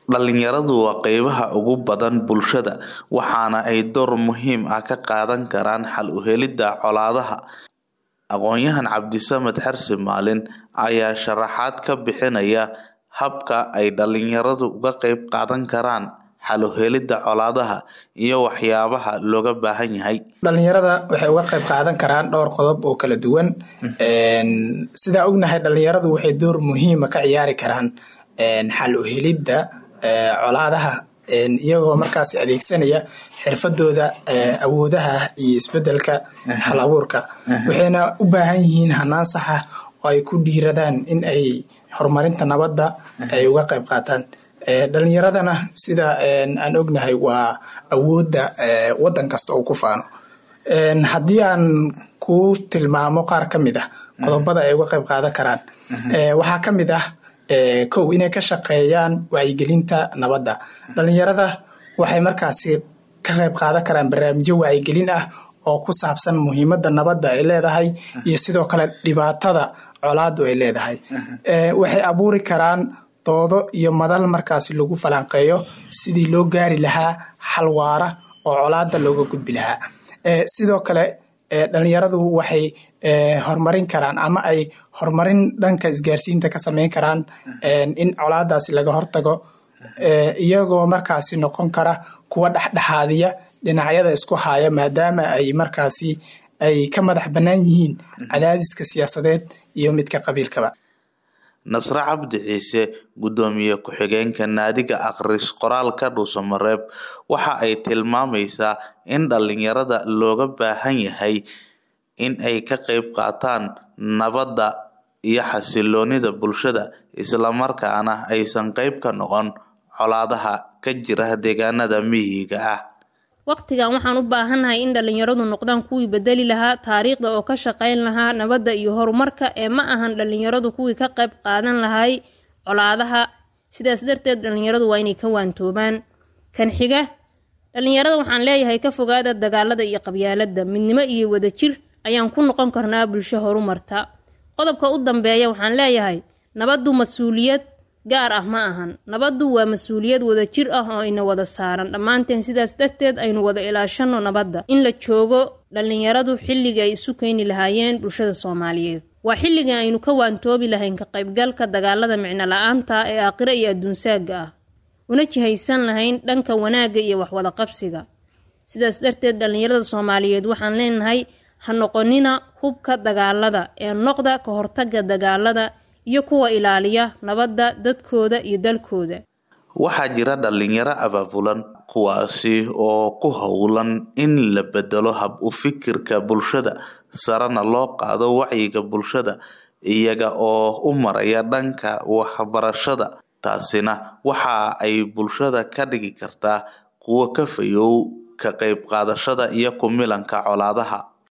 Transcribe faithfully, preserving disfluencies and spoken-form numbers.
dhalinyaradu waa qaybaha ugu badan bulshada waxaana ay door muhiim ah ka qaadan karaan xal u helidda colaadaha. Aqoonyahan Cabdisamed Xirsi Maalin ayaa sharaxaad ka bixinaya habka ay dhalinyaradu uga qayb qaadan karaan xal u helidda colaadaha iyo waxyaabaha looga baahan yahay. Dhalinyarada waxay uga qayb qaadan karaan dhowr qodob oo kala duwan. Een sida ognahay dhalinyaradu waxay door muhiim ah ka ciyaari karaan een xal u helidda ee colaadaha een iyagoo markaas adeegsanaya xirfadooda ee awoodaha iyo isbedelka hal abuurka. Waxayna u baahan yihiin hanaan sax ah oo ay ku dhiiradaan in ay horumarinta nabadda ay uga qayb qaataan. Dhalinyaradana sida aan ognahay waa awoodda wadan kasta oo ku faano. Haddii aan ku tilmaamo qaar ka mid ah qodobada ay uga qayb qaadan karaan waxaa ka mid ah kow inay ka shaqeeyaan wacyigelinta nabadda. Dhalinyarada waxay markaasi ka qayb qaadan karaan barnaamijyo wacyigelin ah oo ku saabsan muhiimadda nabadda ay leedahay iyo sidoo kale dhibaatada colaadu ay leedahay. Waxay abuuri karaan doodo iyo madal markaasi lagu falanqeeyo sidii loo gaari lahaa xal waara oo colaada looga gudbi lahaa. Sidoo kale dhalinyaradu waxay horumarin karaan ama ay horumarin dhanka isgaarsiinta ka sameyn karaan in colaadaasi laga hortago iyagoo markaasi noqon kara kuwa dhexdhexaadiya dhinacyada isku haya maadaama ay markaasi ay ka madax bannaan yihiin cadaadiska siyaasadeed iyo midka qabiilkaba. Nasra Cabdi Ciise, gudoomiye ku-xigeenka naadiga akhris qoraalka Dhuusamareeb, waxa ay tilmaamaysaa in dhalinyarada looga baahan yahay in ay ka qayb qaataan nabadda iyo xasiloonida bulshada isla markaana aysan qayb ka noqon colaadaha ka jira deegaanada miyiga ah. Waqtigan waxaan u baahanahay in dhalinyaradu noqdaan kuwii bedeli lahaa taariikhda oo ka shaqeyn lahaa nabadda iyo horumarka ee ma ahan dhalinyaradu kuwii ka qayb qaadan lahay colaadaha. Sidaas darteed dhalinyaradu waa inay ka waantoobaan. Kan xiga, dhalinyarada waxaan leeyahay ka fogaada dagaalada iyo qabyaaladda. Midnimo iyo wadajir ayaan ku noqon karnaa bulsho horumarta. Qodobka u dambeeya waxaan leeyahay nabaddu mas'uuliyad gaar ah ma ahan. Nabaddu waa mas'uuliyad wadajir ah oo ina wada saaran dhammaanteen. Sidaas darteed aynu wada ilaashano nabadda. In la joogo dhalinyaradu xilliga ay isu keeni lahaayeen bulshada Soomaaliyeed. Waa xilliga aynu ka waantoobi lahayn ka qaybgalka dagaalada micno la'aanta ee aakhira iyo adduunsaaga ah. Una jihaysan lahayn dhanka wanaagga iyo wax wada qabsiga. Sidaas darteed dhalinyarada Soomaaliyeed waxaan leenahay ha noqonina hubka dagaalada ee noqda ka hortagga dagaalada iyo kuwa ilaaliya nabadda dadkooda iyo dalkooda. Waxaa jira dhalinyaro abaabulan kuwaasi oo ku howlan in la bedelo hab u fikirka bulshada sarana loo qaado wacyiga bulshada iyaga oo u maraya dhanka waxbarashada. Taasina waxa ay bulshada ka dhigi kartaa kuwa ka fayow ka qayb qaadashada iyo ku milanka colaadaha.